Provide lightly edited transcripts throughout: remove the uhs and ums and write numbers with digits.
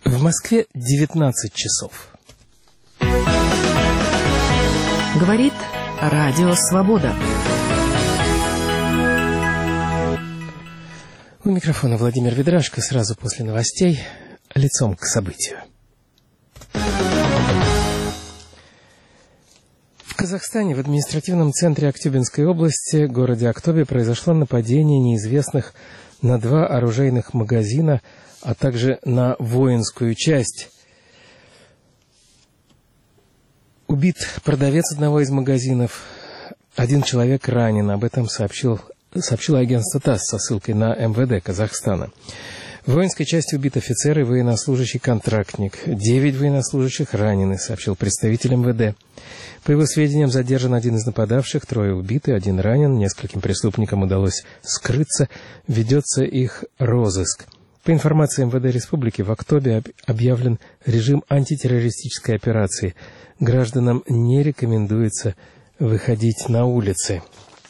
В Москве 19 часов. Говорит Радио Свобода. У микрофона Владимир Ведрашко. Сразу после новостей лицом к событию. В Казахстане, в административном центре Актюбинской области, городе Актобе, произошло нападение неизвестных на 2 оружейных магазина, а также на воинскую часть. Убит продавец одного из магазинов. 1 человек ранен. Об этом сообщило агентство ТАСС со ссылкой на МВД Казахстана. В воинской части убит офицер и военнослужащий-контрактник. 9 военнослужащих ранены, сообщил представитель МВД. По его сведениям, задержан 1 из нападавших, 3 убиты, 1 ранен. Нескольким преступникам удалось скрыться. Ведется их розыск. По информации МВД Республики, в Актобе объявлен режим антитеррористической операции. Гражданам не рекомендуется выходить на улицы.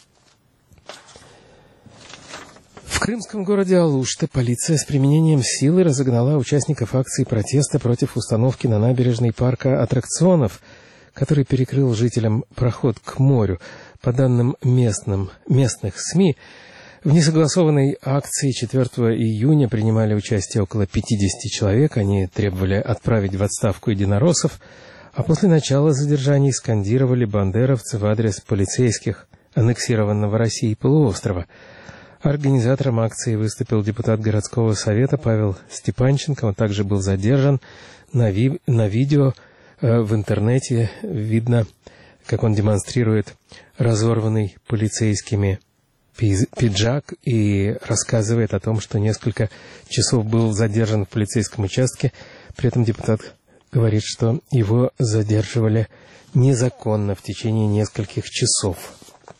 В крымском городе Алушты полиция с применением силы разогнала участников акции протеста против установки на набережной парка аттракционов, который перекрыл жителям проход к морю. По данным местных СМИ, в несогласованной акции 4 июня принимали участие около 50 человек. Они требовали отправить в отставку единороссов, а после начала задержаний скандировали бандеровцы в адрес полицейских аннексированного Россией полуострова. Организатором акции выступил депутат городского совета Павел Степанченко. Он также был задержан. На видео в интернете видно, как он демонстрирует разорванный полицейскими пиджак и рассказывает о том, что несколько часов был задержан в полицейском участке. При этом депутат говорит, что его задерживали незаконно в течение нескольких часов.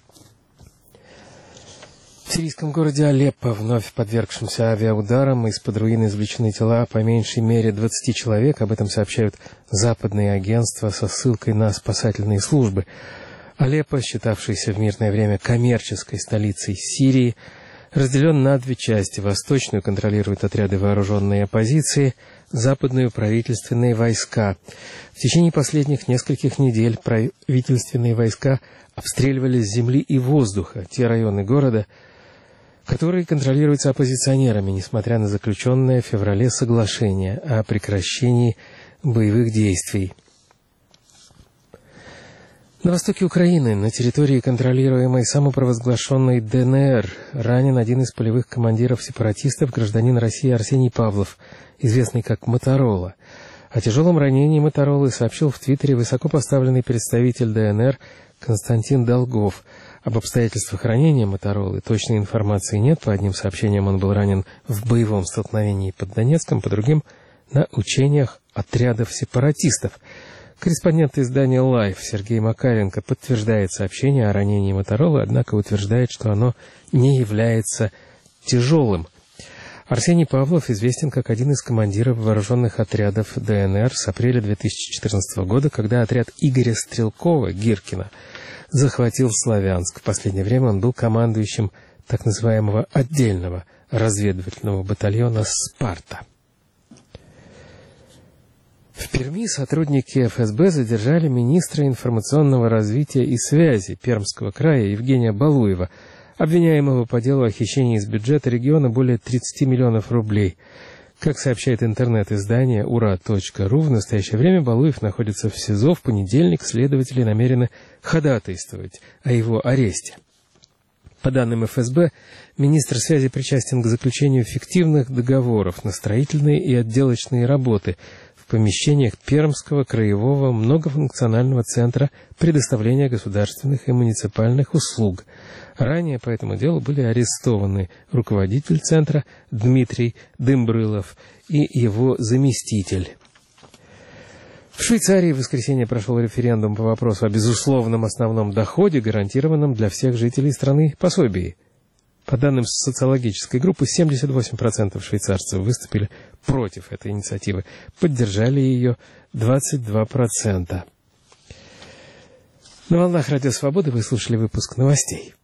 В сирийском городе Алеппо, вновь подвергшемся авиаударам, из-под руин извлечены тела по меньшей мере 20 человек. Об этом сообщают западные агентства со ссылкой на спасательные службы. Алеппо, считавшийся в мирное время коммерческой столицей Сирии, разделен на 2 части. Восточную контролируют отряды вооруженной оппозиции, западную — правительственные войска. В течение последних нескольких недель правительственные войска обстреливали с земли и воздуха те районы города, которые контролируются оппозиционерами, несмотря на заключенное в феврале соглашение о прекращении боевых действий. На востоке Украины, на территории, контролируемой самопровозглашенной ДНР, ранен 1 из полевых командиров сепаратистов, гражданин России Арсений Павлов, известный как Моторола. О тяжелом ранении Моторолы сообщил в Твиттере высокопоставленный представитель ДНР Константин Долгов. Об обстоятельствах ранения Моторолы точной информации нет. По одним сообщениям, он был ранен в боевом столкновении под Донецком, по другим — на учениях отрядов сепаратистов. Корреспондент издания «Лайф» Сергей Макаренко подтверждает сообщение о ранении Моторолы, однако утверждает, что оно не является тяжелым. Арсений Павлов известен как 1 из командиров вооруженных отрядов ДНР с апреля 2014 года, когда отряд Игоря Стрелкова, Гиркина, захватил Славянск. В последнее время он был командующим так называемого отдельного разведывательного батальона «Спарта». В Перми сотрудники ФСБ задержали министра информационного развития и связи Пермского края Евгения Балуева, обвиняемого по делу о хищении из бюджета региона более 30 миллионов рублей. Как сообщает интернет-издание ура.ру, в настоящее время Балуев находится в СИЗО. В понедельник следователи намерены ходатайствовать о его аресте. По данным ФСБ, министр связи причастен к заключению фиктивных договоров на строительные и отделочные работы в помещениях Пермского краевого многофункционального центра предоставления государственных и муниципальных услуг. Ранее по этому делу были арестованы руководитель центра Дмитрий Дымбрылов и его заместитель. В Швейцарии в воскресенье прошел референдум по вопросу о безусловном основном доходе, гарантированном для всех жителей страны пособии. По данным социологической группы, 78% швейцарцев выступили против этой инициативы, поддержали ее 22%. На волнах Радио Свободы вы слушали выпуск новостей.